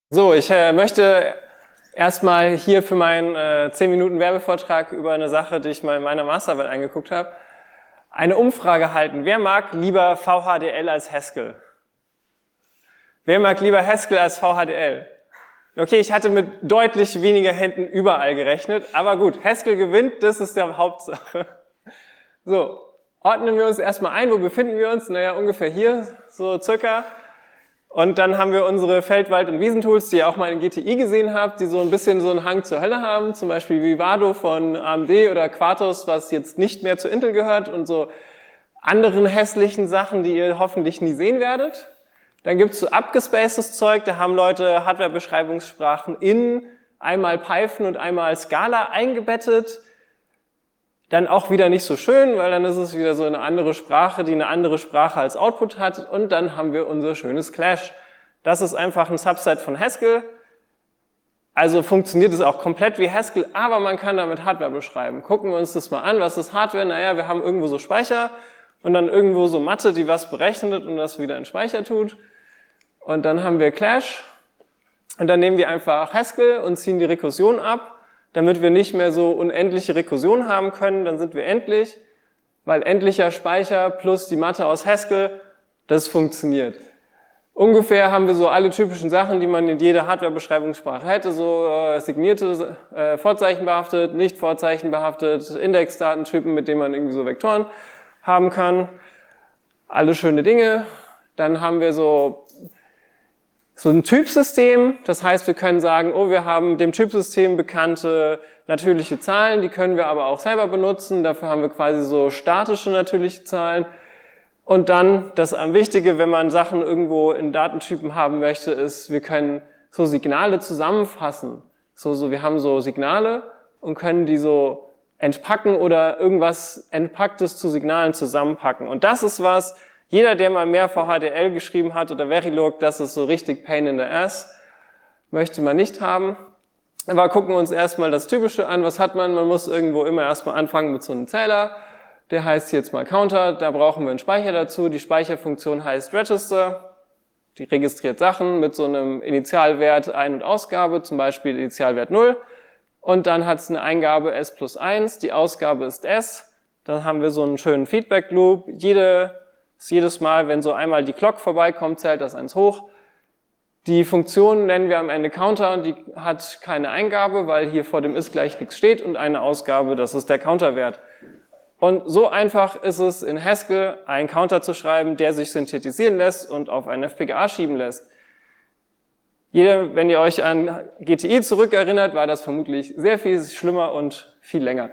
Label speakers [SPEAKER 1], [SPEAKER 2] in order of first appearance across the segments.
[SPEAKER 1] So, ich möchte erstmal hier für meinen 10 Minuten Werbevortrag über eine Sache, die ich mal in meiner Masterarbeit angeguckt habe, eine Umfrage halten. Wer mag lieber VHDL als Haskell? Wer mag lieber Haskell als VHDL? Okay, ich hatte mit deutlich weniger Händen überall gerechnet, aber gut, Haskell gewinnt, das ist der Hauptsache. So, ordnen wir uns erstmal ein, wo befinden wir uns? Naja, ungefähr hier, so circa. Und dann haben wir unsere Feldwald- und Wiesentools, die ihr auch mal in GTI gesehen habt, die so ein bisschen so einen Hang zur Hölle haben, zum Beispiel Vivado von AMD oder Quartus, was jetzt nicht mehr zu Intel gehört und so anderen hässlichen Sachen, die ihr hoffentlich nie sehen werdet. Dann gibt es so abgespacedes Zeug, da haben Leute Hardware-Beschreibungssprachen in einmal Python und einmal Scala eingebettet. Dann auch wieder nicht so schön, weil dann ist es wieder so eine andere Sprache, die eine andere Sprache als Output hat. Und dann haben wir unser schönes Clash. Das ist einfach ein Subset von Haskell. Also funktioniert es auch komplett wie Haskell, aber man kann damit Hardware beschreiben. Gucken wir uns das mal an. Was ist Hardware? Naja, wir haben irgendwo so Speicher und dann irgendwo so Mathe, die was berechnet und das wieder in Speicher tut. Und dann haben wir Clash. Und dann nehmen wir einfach Haskell und ziehen die Rekursion ab, damit wir nicht mehr so unendliche Rekursion haben können, dann sind wir endlich, weil endlicher Speicher plus die Mathe aus Haskell, das funktioniert. Ungefähr haben wir so alle typischen Sachen, die man in jeder Hardware-Beschreibungssprache hätte, so signierte, vorzeichenbehaftet, nicht vorzeichenbehaftet, Indexdatentypen, mit denen man irgendwie so Vektoren haben kann. Alle schöne Dinge. Dann haben wir so ein Typsystem, das heißt, wir können sagen, oh, wir haben dem Typsystem bekannte natürliche Zahlen, die können wir aber auch selber benutzen, dafür haben wir quasi so statische natürliche Zahlen. Und dann, das am Wichtige, wenn man Sachen irgendwo in Datentypen haben möchte, ist, wir können so Signale zusammenfassen. Wir haben so Signale und können die so entpacken oder irgendwas Entpacktes zu Signalen zusammenpacken. Und das ist was, jeder, der mal mehr VHDL geschrieben hat oder Verilog, das ist so richtig Pain in the Ass. Möchte man nicht haben. Aber gucken wir uns erstmal das Typische an. Was hat man? Man muss irgendwo immer erstmal anfangen mit so einem Zähler. Der heißt jetzt mal Counter. Da brauchen wir einen Speicher dazu. Die Speicherfunktion heißt Register. Die registriert Sachen mit so einem Initialwert Ein- und Ausgabe, zum Beispiel Initialwert 0. Und dann hat es eine Eingabe S plus 1. Die Ausgabe ist S. Dann haben wir so einen schönen Feedback Loop. Jedes Mal, wenn so einmal die Clock vorbeikommt, zählt das 1 hoch. Die Funktion nennen wir am Ende Counter und die hat keine Eingabe, weil hier vor dem ist gleich nichts steht und eine Ausgabe, das ist der Counterwert. Und so einfach ist es in Haskell, einen Counter zu schreiben, der sich synthetisieren lässt und auf ein FPGA schieben lässt. Wenn ihr euch an GTI zurückerinnert, war das vermutlich sehr viel schlimmer und viel länger.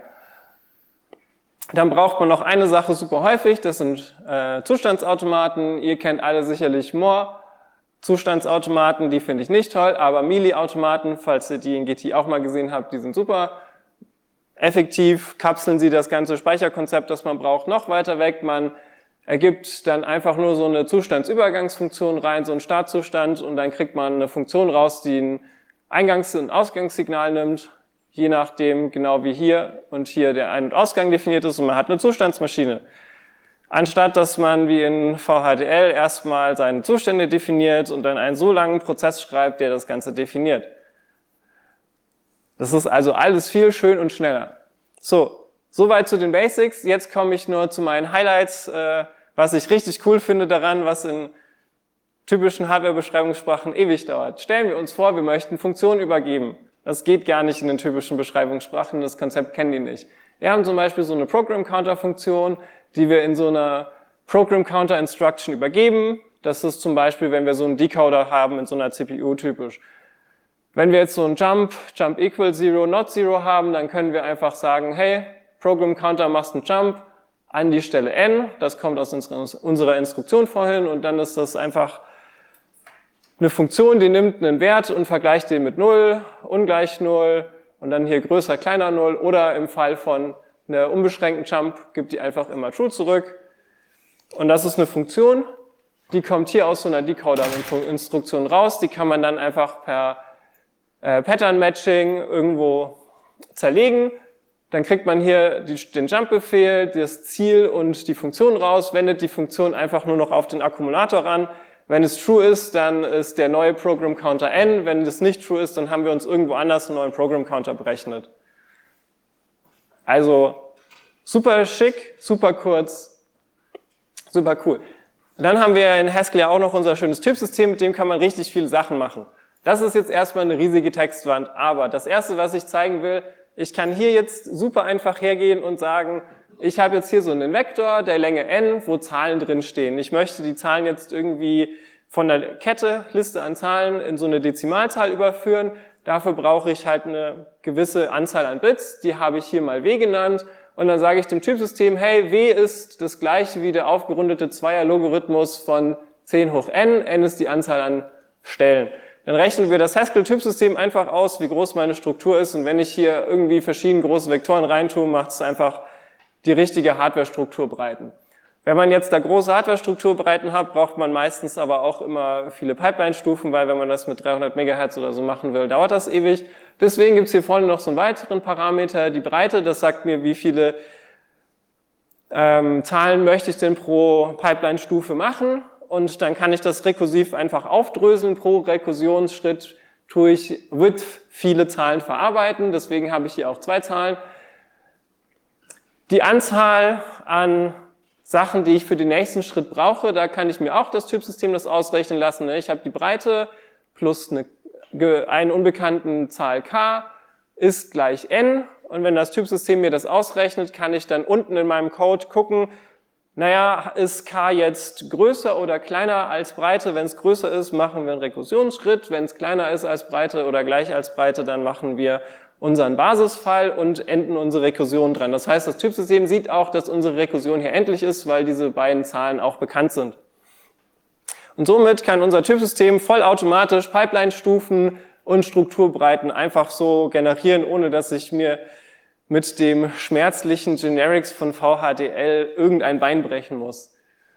[SPEAKER 1] Dann braucht man noch eine Sache super häufig, das sind Zustandsautomaten. Ihr kennt alle sicherlich More. Zustandsautomaten, die finde ich nicht toll, aber Mealy-Automaten, falls ihr die in GT auch mal gesehen habt, die sind super. Effektiv kapseln sie das ganze Speicherkonzept, das man braucht, noch weiter weg. Man ergibt dann einfach nur so eine Zustandsübergangsfunktion rein, so einen Startzustand und dann kriegt man eine Funktion raus, die ein Eingangs- und Ausgangssignal nimmt. Je nachdem, genau wie hier und hier der Ein- und Ausgang definiert ist und man hat eine Zustandsmaschine. Anstatt, dass man wie in VHDL erstmal seine Zustände definiert und dann einen so langen Prozess schreibt, der das Ganze definiert. Das ist also alles viel schön und schneller. So, soweit zu den Basics. Jetzt komme ich nur zu meinen Highlights, was ich richtig cool finde daran, was in typischen Hardware-Beschreibungssprachen ewig dauert. Stellen wir uns vor, wir möchten Funktionen übergeben. Das geht gar nicht in den typischen Beschreibungssprachen, das Konzept kennen die nicht. Wir haben zum Beispiel so eine Program-Counter-Funktion, die wir in so einer Program-Counter-Instruction übergeben. Das ist zum Beispiel, wenn wir so einen Decoder haben in so einer CPU typisch. Wenn wir jetzt so einen Jump equal 0, not 0 haben, dann können wir einfach sagen, hey, Program-Counter machst einen Jump an die Stelle n, das kommt aus unserer Instruktion vorhin und dann ist das einfach eine Funktion, die nimmt einen Wert und vergleicht den mit 0, ungleich 0 und dann hier größer, kleiner 0 oder im Fall von einer unbeschränkten Jump gibt die einfach immer True zurück. Und das ist eine Funktion, die kommt hier aus so einer Decoder-Instruktion raus, die kann man dann einfach per Pattern-Matching irgendwo zerlegen. Dann kriegt man hier den Jump-Befehl, das Ziel und die Funktion raus, wendet die Funktion einfach nur noch auf den Akkumulator ran. Wenn es true ist, dann ist der neue Program Counter n. Wenn das nicht true ist, dann haben wir uns irgendwo anders einen neuen Program Counter berechnet. Also super schick, super kurz, super cool. Dann haben wir in Haskell ja auch noch unser schönes Typsystem, mit dem kann man richtig viele Sachen machen. Das ist jetzt erstmal eine riesige Textwand, aber das erste, was ich zeigen will, ich kann hier jetzt super einfach hergehen und sagen, ich habe jetzt hier so einen Vektor der Länge n, wo Zahlen drin stehen. Ich möchte die Zahlen jetzt irgendwie von der Kette, Liste an Zahlen, in so eine Dezimalzahl überführen. Dafür brauche ich halt eine gewisse Anzahl an Bits, die habe ich hier mal w genannt. Und dann sage ich dem Typsystem, hey, w ist das gleiche wie der aufgerundete Zweier-Logarithmus von 10 hoch n, n ist die Anzahl an Stellen. Dann rechnen wir das Haskell-Typsystem einfach aus, wie groß meine Struktur ist. Und wenn ich hier irgendwie verschiedene große Vektoren reintue, macht es einfach die richtige Hardware-Strukturbreiten. Wenn man jetzt da große Hardware-Strukturbreiten hat, braucht man meistens aber auch immer viele Pipeline-Stufen, weil wenn man das mit 300 Megahertz oder so machen will, dauert das ewig. Deswegen gibt es hier vorne noch so einen weiteren Parameter, die Breite. Das sagt mir, wie viele Zahlen möchte ich denn pro Pipeline-Stufe machen. Und dann kann ich das rekursiv einfach aufdröseln. Pro Rekursionsschritt tue ich with viele Zahlen verarbeiten. Deswegen habe ich hier auch 2 Zahlen. Die Anzahl an Sachen, die ich für den nächsten Schritt brauche, da kann ich mir auch das Typsystem das ausrechnen lassen. Ich habe die Breite plus eine unbekannten Zahl k ist gleich n. Und wenn das Typsystem mir das ausrechnet, kann ich dann unten in meinem Code gucken, naja, ist k jetzt größer oder kleiner als Breite? Wenn es größer ist, machen wir einen Rekursionsschritt. Wenn es kleiner ist als Breite oder gleich als Breite, dann machen wir unseren Basisfall und enden unsere Rekursion dran. Das heißt, das Typsystem sieht auch, dass unsere Rekursion hier endlich ist, weil diese beiden Zahlen auch bekannt sind. Und somit kann unser Typsystem vollautomatisch Pipeline-Stufen und Strukturbreiten einfach so generieren, ohne dass ich mir mit dem schmerzlichen Generics von VHDL irgendein Bein brechen muss.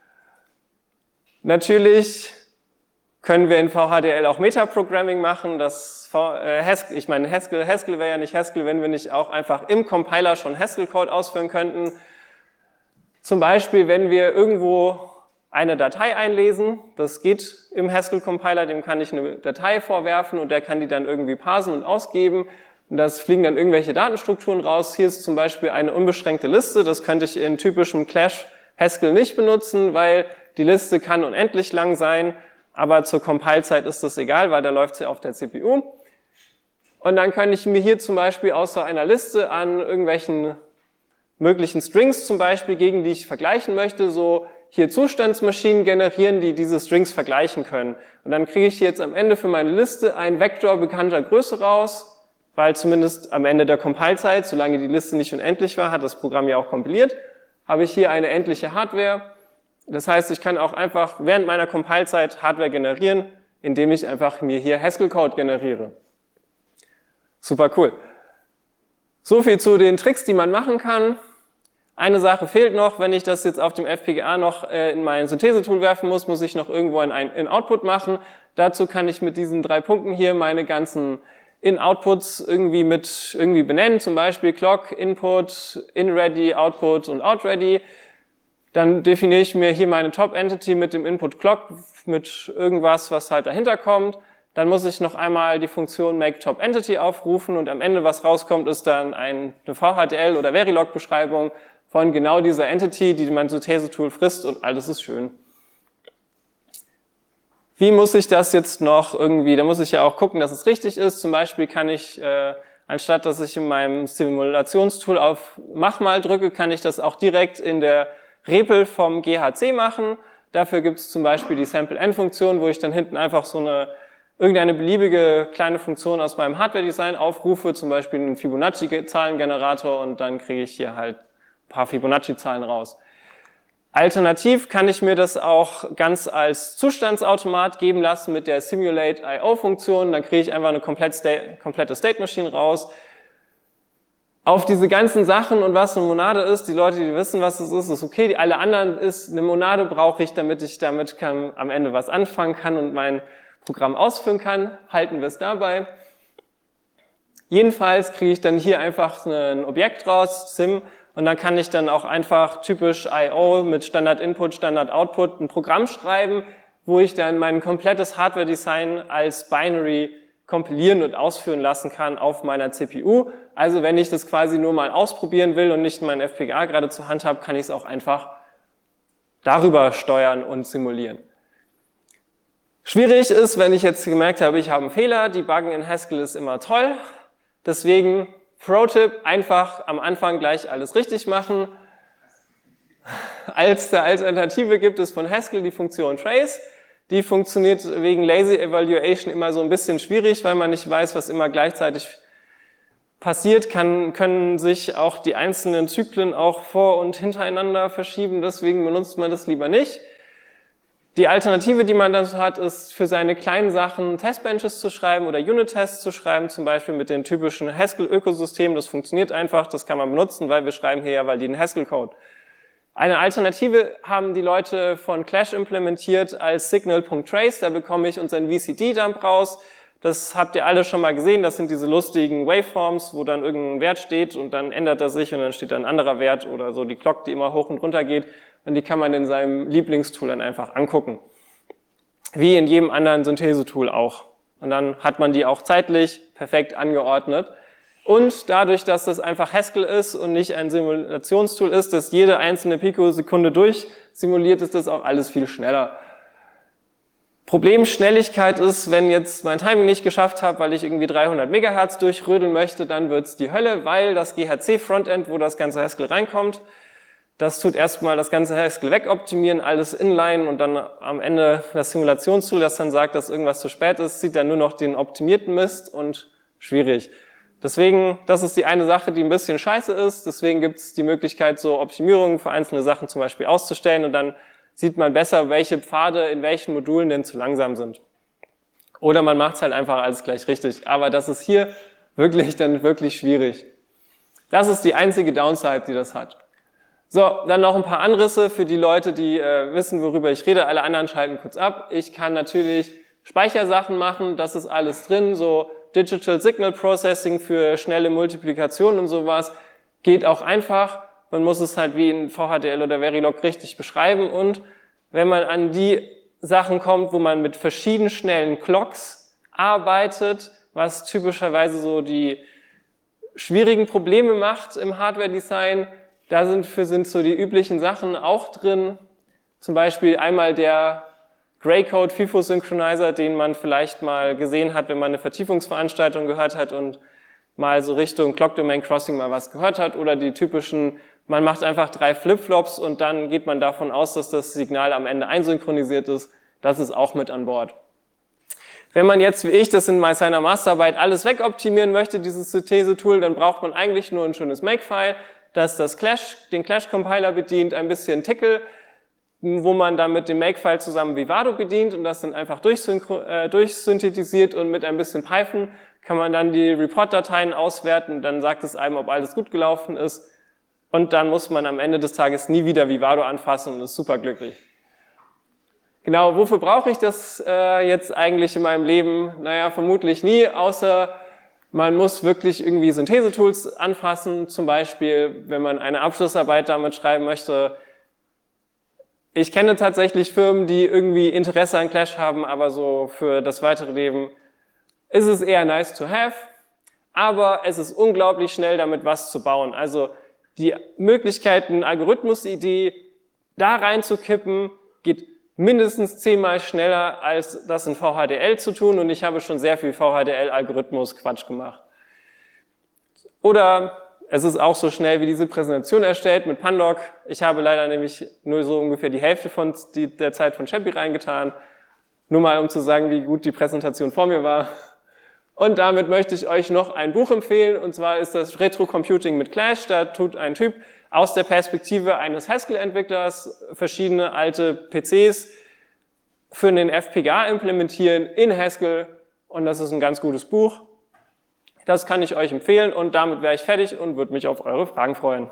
[SPEAKER 1] Natürlich können wir in VHDL auch Metaprogramming machen. Haskell wäre ja nicht Haskell, wenn wir nicht auch einfach im Compiler schon Haskell-Code ausführen könnten. Zum Beispiel, wenn wir irgendwo eine Datei einlesen, das geht im Haskell-Compiler, dem kann ich eine Datei vorwerfen und der kann die dann irgendwie parsen und ausgeben. Und das fliegen dann irgendwelche Datenstrukturen raus. Hier ist zum Beispiel eine unbeschränkte Liste. Das könnte ich in typischem Clash Haskell nicht benutzen, weil die Liste kann unendlich lang sein. Aber zur Compile-Zeit ist das egal, weil da läuft sie auf der CPU. Und dann kann ich mir hier zum Beispiel außer einer Liste an irgendwelchen möglichen Strings zum Beispiel, gegen die ich vergleichen möchte, so hier Zustandsmaschinen generieren, die diese Strings vergleichen können. Und dann kriege ich hier jetzt am Ende für meine Liste einen Vektor bekannter Größe raus, weil zumindest am Ende der Compile-Zeit, solange die Liste nicht unendlich war, hat das Programm ja auch kompiliert, habe ich hier eine endliche Hardware. Das heißt, ich kann auch einfach während meiner Compile-Zeit Hardware generieren, indem ich einfach mir hier Haskell-Code generiere. Super cool. So viel zu den Tricks, die man machen kann. Eine Sache fehlt noch, wenn ich das jetzt auf dem FPGA noch in mein Synthese-Tool werfen muss, muss ich noch irgendwo einen Output machen. Dazu kann ich mit diesen 3 Punkten hier meine ganzen In-Outputs irgendwie benennen, zum Beispiel Clock, Input, In-Ready, Output und Out-Ready. Dann definiere ich mir hier meine Top-Entity mit dem Input Clock, mit irgendwas, was halt dahinter kommt. Dann muss ich noch einmal die Funktion MakeTopEntity aufrufen und am Ende, was rauskommt, ist dann eine VHDL- oder Verilog-Beschreibung von genau dieser Entity, die mein Synthese-Tool frisst und alles ist schön. Wie muss ich das jetzt noch irgendwie, da muss ich ja auch gucken, dass es richtig ist. Zum Beispiel kann ich, anstatt dass ich in meinem Simulationstool auf Mach mal drücke, kann ich das auch direkt in der REPL vom GHC machen. Dafür gibt es zum Beispiel die Sample-N-Funktion, wo ich dann hinten einfach so irgendeine beliebige kleine Funktion aus meinem Hardware-Design aufrufe, zum Beispiel einen Fibonacci-Zahlengenerator und dann kriege ich hier halt ein paar Fibonacci-Zahlen raus. Alternativ kann ich mir das auch ganz als Zustandsautomat geben lassen mit der Simulate.io-Funktion. Dann kriege ich einfach eine komplette State Machine raus. Auf diese ganzen Sachen und was eine Monade ist, die Leute, die wissen, was es ist okay. Alle anderen ist, eine Monade brauche ich, damit ich damit am Ende was anfangen kann und mein Programm ausführen kann. Halten wir es dabei. Jedenfalls kriege ich dann hier einfach ein Objekt raus, Sim, und dann kann ich dann auch einfach typisch I.O. mit Standard Input, Standard Output ein Programm schreiben, wo ich dann mein komplettes Hardware-Design als Binary kompilieren und ausführen lassen kann auf meiner CPU. Also wenn ich das quasi nur mal ausprobieren will und nicht mein FPGA gerade zur Hand habe, kann ich es auch einfach darüber steuern und simulieren. Schwierig ist, wenn ich jetzt gemerkt habe, ich habe einen Fehler, Debuggen in Haskell ist immer toll. Deswegen Pro-Tipp, einfach am Anfang gleich alles richtig machen. Als Alternative gibt es von Haskell die Funktion Trace. Die funktioniert wegen Lazy Evaluation immer so ein bisschen schwierig, weil man nicht weiß, was immer gleichzeitig passiert. Können sich auch die einzelnen Zyklen auch vor- und hintereinander verschieben. Deswegen benutzt man das lieber nicht. Die Alternative, die man dann hat, ist für seine kleinen Sachen Testbenches zu schreiben oder Unit-Tests zu schreiben, zum Beispiel mit den typischen Haskell-Ökosystemen. Das funktioniert einfach, das kann man benutzen, weil wir schreiben hier ja validen Haskell-Code. Eine Alternative haben die Leute von Clash implementiert als Signal.trace. Da bekomme ich unseren VCD-Dump raus. Das habt ihr alle schon mal gesehen. Das sind diese lustigen Waveforms, wo dann irgendein Wert steht und dann ändert er sich und dann steht da ein anderer Wert oder so die Clock, die immer hoch und runter geht. Und die kann man in seinem Lieblingstool dann einfach angucken. Wie in jedem anderen Synthesetool auch. Und dann hat man die auch zeitlich perfekt angeordnet. Und dadurch, dass das einfach Haskell ist und nicht ein Simulationstool ist, das jede einzelne Pikosekunde durchsimuliert, ist das auch alles viel schneller. Problemschnelligkeit ist, wenn jetzt mein Timing nicht geschafft habe, weil ich irgendwie 300 Megahertz durchrödeln möchte, dann wird's die Hölle, weil das GHC-Frontend, wo das ganze Haskell reinkommt, das tut erstmal das ganze Haskell wegoptimieren, alles inline und dann am Ende das Simulationstool, das dann sagt, dass irgendwas zu spät ist, sieht dann nur noch den optimierten Mist und schwierig. Deswegen, das ist die eine Sache, die ein bisschen scheiße ist. Deswegen gibt es die Möglichkeit, so Optimierungen für einzelne Sachen zum Beispiel auszustellen und dann sieht man besser, welche Pfade in welchen Modulen denn zu langsam sind. Oder man macht es halt einfach alles gleich richtig. Aber das ist hier wirklich schwierig. Das ist die einzige Downside, die das hat. So, dann noch ein paar Anrisse für die Leute, die wissen, worüber ich rede. Alle anderen schalten kurz ab. Ich kann natürlich Speichersachen machen, das ist alles drin, so Digital Signal Processing für schnelle Multiplikation und sowas. Geht auch einfach. Man muss es halt wie in VHDL oder Verilog richtig beschreiben. Und wenn man an die Sachen kommt, wo man mit verschiedenen schnellen Clocks arbeitet, was typischerweise so die schwierigen Probleme macht im Hardware-Design, da sind so die üblichen Sachen auch drin. Zum Beispiel einmal der Greycode FIFO Synchronizer, den man vielleicht mal gesehen hat, wenn man eine Vertiefungsveranstaltung gehört hat und mal so Richtung Clock Domain Crossing mal was gehört hat. Oder die typischen, man macht einfach 3 Flipflops und dann geht man davon aus, dass das Signal am Ende einsynchronisiert ist. Das ist auch mit an Bord. Wenn man jetzt, wie ich, das in seiner Masterarbeit alles wegoptimieren möchte, dieses Synthese-Tool, dann braucht man eigentlich nur ein schönes Make-File, das den Clash-Compiler bedient, ein bisschen Tickle, wo man dann mit dem Makefile zusammen Vivado bedient und das dann einfach durchsynthetisiert und mit ein bisschen Python kann man dann die Report-Dateien auswerten und dann sagt es einem, ob alles gut gelaufen ist und dann muss man am Ende des Tages nie wieder Vivado anfassen und ist superglücklich. Genau, wofür brauche ich das jetzt eigentlich in meinem Leben? Naja, vermutlich nie, außer man muss wirklich irgendwie Synthesetools anfassen, zum Beispiel, wenn man eine Abschlussarbeit damit schreiben möchte. Ich kenne tatsächlich Firmen, die irgendwie Interesse an Clash haben, aber so für das weitere Leben ist es eher nice to have, aber es ist unglaublich schnell, damit was zu bauen. Also die Möglichkeit, eine Algorithmusidee da reinzukippen, geht mindestens 10-mal schneller, als das in VHDL zu tun und ich habe schon sehr viel VHDL-Algorithmus-Quatsch gemacht. Oder es ist auch so schnell wie diese Präsentation erstellt mit Pandoc. Ich habe leider nämlich nur so ungefähr die Hälfte von der Zeit von Chappie reingetan. Nur mal, um zu sagen, wie gut die Präsentation vor mir war. Und damit möchte ich euch noch ein Buch empfehlen, und zwar ist das Retro Computing mit Clash. Da tut ein Typ aus der Perspektive eines Haskell-Entwicklers verschiedene alte PCs für den FPGA implementieren in Haskell. Und das ist ein ganz gutes Buch. Das kann ich euch empfehlen und damit wäre ich fertig und würde mich auf eure Fragen freuen.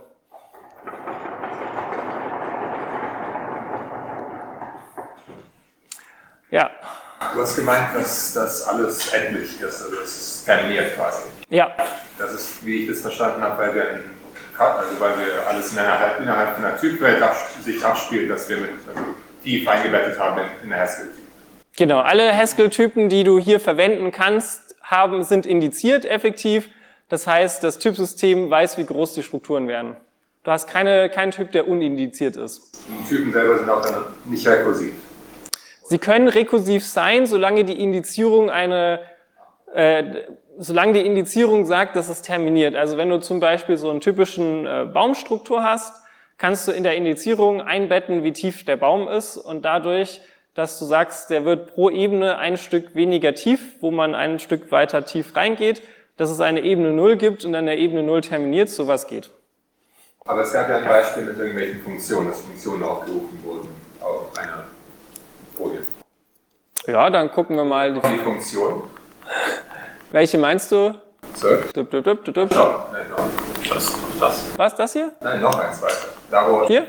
[SPEAKER 1] Ja.
[SPEAKER 2] Du hast gemeint, dass das alles endlich ist, also das ist terminiert quasi.
[SPEAKER 1] Ja.
[SPEAKER 2] Das ist, wie ich das verstanden habe, weil wir alles innerhalb einer Typwelt sich abspielt, dass wir tief eingebettet haben in der Haskell.
[SPEAKER 1] Genau, alle Haskell-Typen, die du hier verwenden kannst, sind indiziert effektiv. Das heißt, das Typsystem weiß, wie groß die Strukturen werden. Du hast keinen Typ, der unindiziert ist.
[SPEAKER 2] Die Typen selber sind auch dann nicht rekursiv.
[SPEAKER 1] Sie können rekursiv sein, solange die Indizierung sagt, dass es terminiert. Also wenn du zum Beispiel so einen typischen Baumstruktur hast, kannst du in der Indizierung einbetten, wie tief der Baum ist und dadurch, dass du sagst, der wird pro Ebene ein Stück weniger tief, wo man ein Stück weiter tief reingeht, dass es eine Ebene 0 gibt und an der Ebene 0 terminiert, sowas geht.
[SPEAKER 2] Aber es gab ja ein Beispiel mit irgendwelchen Funktionen, dass Funktionen aufgerufen wurden auf einer Folie.
[SPEAKER 1] Ja, dann gucken wir mal.
[SPEAKER 2] Die Funktion.
[SPEAKER 1] Welche meinst du?
[SPEAKER 2] Search.
[SPEAKER 1] Nein,
[SPEAKER 2] Das.
[SPEAKER 1] Was, das hier?
[SPEAKER 2] Nein, noch eins weiter. Da wo
[SPEAKER 1] Hier?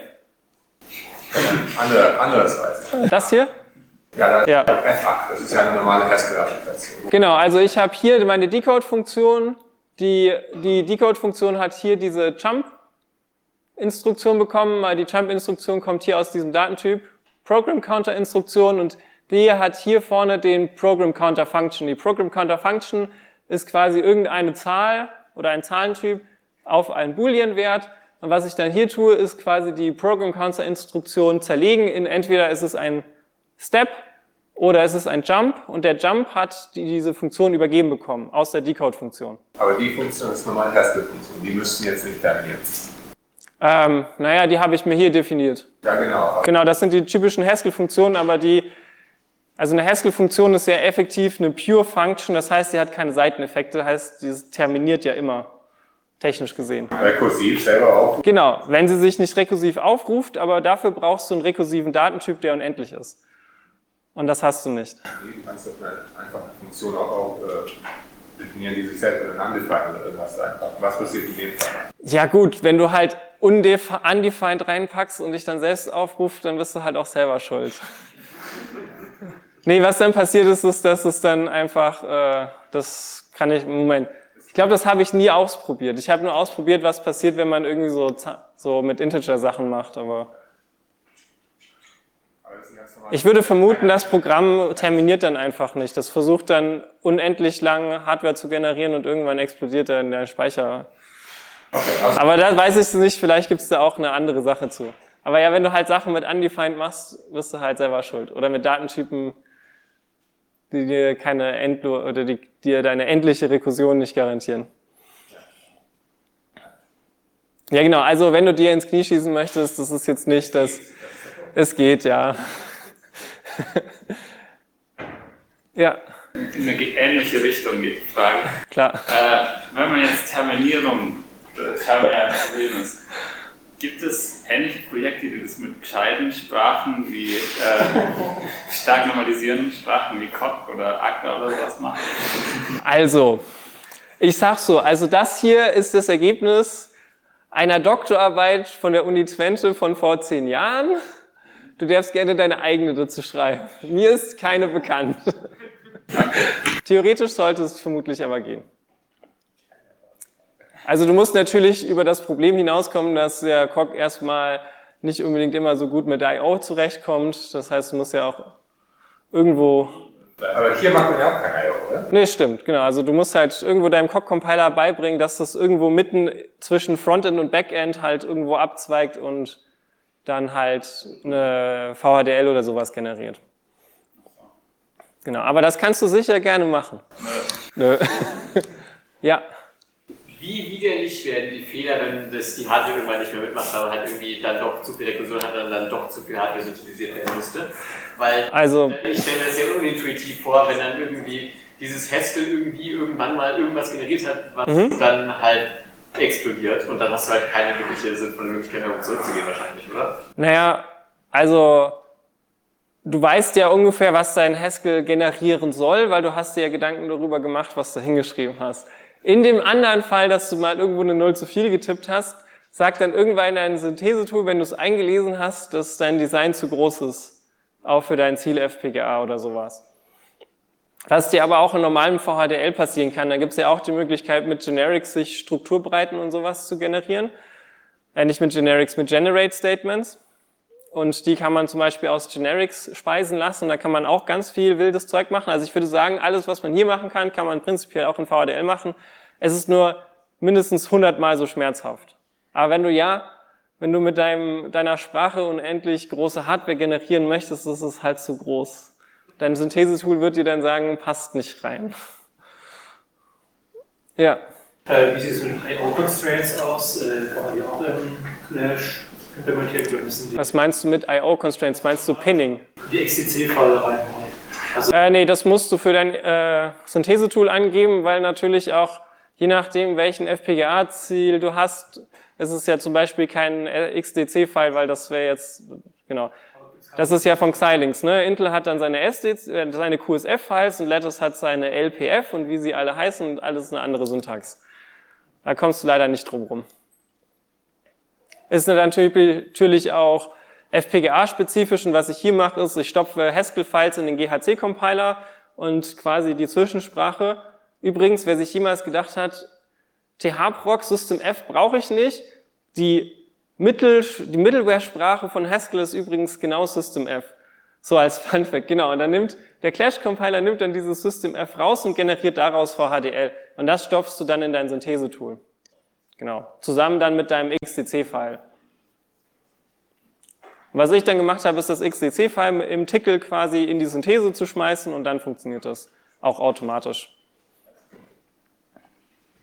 [SPEAKER 2] Anderes weiter.
[SPEAKER 1] Das hier?
[SPEAKER 2] Ja,
[SPEAKER 1] Ja.
[SPEAKER 2] F8, das ist ja eine normale Haskell-Applikation.
[SPEAKER 1] Genau, also ich habe hier meine Decode-Funktion. Die Decode-Funktion hat hier diese Jump-Instruktion bekommen. Die Jump-Instruktion kommt hier aus diesem Datentyp Program-Counter-Instruktion und die hat hier vorne den Program-Counter-Function. Die Program-Counter-Function ist quasi irgendeine Zahl oder ein Zahlentyp auf einen Boolean-Wert. Und was ich dann hier tue, ist quasi die Program-Counter-Instruktion zerlegen in entweder ist es ein Step oder ist es ein Jump und der Jump hat diese Funktion übergeben bekommen aus der Decode-Funktion.
[SPEAKER 2] Aber die Funktion ist normal Haskell-Funktion, die müssten jetzt nicht terminieren.
[SPEAKER 1] Naja, die habe ich mir hier definiert.
[SPEAKER 2] Ja, genau.
[SPEAKER 1] Genau, das sind die typischen Haskell-Funktionen, aber also eine Haskell-Funktion ist sehr effektiv eine Pure Function, das heißt, sie hat keine Seiteneffekte, das heißt, sie terminiert ja immer, technisch gesehen.
[SPEAKER 2] Rekursiv selber auch.
[SPEAKER 1] Genau, wenn sie sich nicht rekursiv aufruft, aber dafür brauchst du einen rekursiven Datentyp, der unendlich ist. Und das hast du nicht.
[SPEAKER 2] Du kannst doch einfach eine Funktion auch definieren, die sich selbst oder undefined oder irgendwas einfach. Was passiert in dem Fall?
[SPEAKER 1] Ja gut, wenn du halt undefined reinpackst und dich dann selbst aufrufst, dann bist du halt auch selber schuld. Nee, was dann passiert ist, dass es dann einfach, ich glaube, das habe ich nie ausprobiert. Ich habe nur ausprobiert, was passiert, wenn man irgendwie so mit Integer-Sachen macht, aber ich würde vermuten, das Programm terminiert dann einfach nicht. Das versucht dann unendlich lang Hardware zu generieren und irgendwann explodiert dann der Speicher.
[SPEAKER 2] Okay,
[SPEAKER 1] aber da weiß ich es nicht, vielleicht gibt es da auch eine andere Sache zu. Aber ja, wenn du halt Sachen mit undefined machst, bist du halt selber schuld. Oder mit Datentypen, die dir die dir deine endliche Rekursion nicht garantieren. Ja genau, also wenn du dir ins Knie schießen möchtest, das ist jetzt nicht das, es geht, ja. Ja.
[SPEAKER 3] In eine ähnliche Richtung geht die Frage.
[SPEAKER 1] Klar.
[SPEAKER 3] Wenn man jetzt Terminierung ein Problem ist, gibt es ähnliche Projekte, die das mit gescheiten Sprachen wie stark normalisierenden Sprachen wie Kotlin oder Akka oder sowas machen?
[SPEAKER 1] Also, ich sag so, also das hier ist das Ergebnis einer Doktorarbeit von der Uni Twente von vor 10 Jahren. Du darfst gerne deine eigene dazu schreiben. Mir ist keine bekannt. Theoretisch sollte es vermutlich aber gehen. Also du musst natürlich über das Problem hinauskommen, dass der Coq erstmal nicht unbedingt immer so gut mit I.O. zurechtkommt. Das heißt, du musst ja auch irgendwo...
[SPEAKER 2] Aber hier macht man ja auch kein I.O., oder?
[SPEAKER 1] Nee, stimmt, genau. Also du musst halt irgendwo deinem Coq-Compiler beibringen, dass das irgendwo mitten zwischen Frontend und Backend halt irgendwo abzweigt und dann halt eine VHDL oder sowas generiert. Genau, aber das kannst du sicher gerne machen. Nö. Ja.
[SPEAKER 4] Wie widerlich werden die Fehler, wenn das die Hardware irgendwann nicht mehr mitmacht, aber halt irgendwie dann doch zu viel Rekursion hat und dann doch zu viel Hardware synthetisiert werden musste? Weil ich stelle mir das sehr unintuitiv vor, wenn dann irgendwie dieses Haskell irgendwie irgendwann mal irgendwas generiert hat, was dann halt explodiert und dann hast du halt keine wirkliche sinnvolle Möglichkeit, darauf zurückzugehen wahrscheinlich, oder?
[SPEAKER 1] Naja, also du weißt ja ungefähr, was dein Haskell generieren soll, weil du hast dir ja Gedanken darüber gemacht, was du hingeschrieben hast. In dem anderen Fall, dass du mal irgendwo eine 0 zu viel getippt hast, sagt dann irgendwann dein Synthese-Tool, wenn du es eingelesen hast, dass dein Design zu groß ist, auch für dein Ziel FPGA oder sowas. Was dir aber auch in normalem VHDL passieren kann, da gibt es ja auch die Möglichkeit, mit Generics sich Strukturbreiten und sowas zu generieren. Nicht mit Generics, mit Generate Statements. Und die kann man zum Beispiel aus Generics speisen lassen. Und da kann man auch ganz viel wildes Zeug machen. Also ich würde sagen, alles, was man hier machen kann, kann man prinzipiell auch in VHDL machen. Es ist nur mindestens 100-mal so schmerzhaft. Aber wenn du mit deiner Sprache unendlich große Hardware generieren möchtest, ist es halt zu groß. Dein Synthesetool wird dir dann sagen, passt nicht rein. Ja.
[SPEAKER 5] Wie sieht es mit I/O-Constraints aus? Kann man die auch im Flash implementieren? Oder müssen die
[SPEAKER 1] Was meinst du mit I/O-Constraints? Meinst du Pinning?
[SPEAKER 5] die XCC-File reinhauen? Also,
[SPEAKER 1] Nee, das musst du für dein Synthesetool angeben, weil natürlich auch, je nachdem, welchen FPGA-Ziel du hast, es ist ja zum Beispiel kein XDC-File, weil das wäre jetzt, genau, das ist ja von Xilinx, ne? Intel hat dann seine QSF-Files und Lattice hat seine LPF und wie sie alle heißen und alles eine andere Syntax. Da kommst du leider nicht drum rum. Ist natürlich auch FPGA-spezifisch und was ich hier mache, ist, ich stopfe Haskell-Files in den GHC-Compiler und quasi die Zwischensprache. Übrigens, wer sich jemals gedacht hat, TH-Proc System F brauche ich nicht, die Middleware-Sprache von Haskell ist übrigens genau System F. So als Funfact, genau. Und dann der Clash-Compiler nimmt dann dieses System F raus und generiert daraus VHDL. Und das stopfst du dann in dein Synthesetool. Genau. Zusammen dann mit deinem XDC-File. Was ich dann gemacht habe, ist das XDC-File im Tickle quasi in die Synthese zu schmeißen und dann funktioniert das auch automatisch.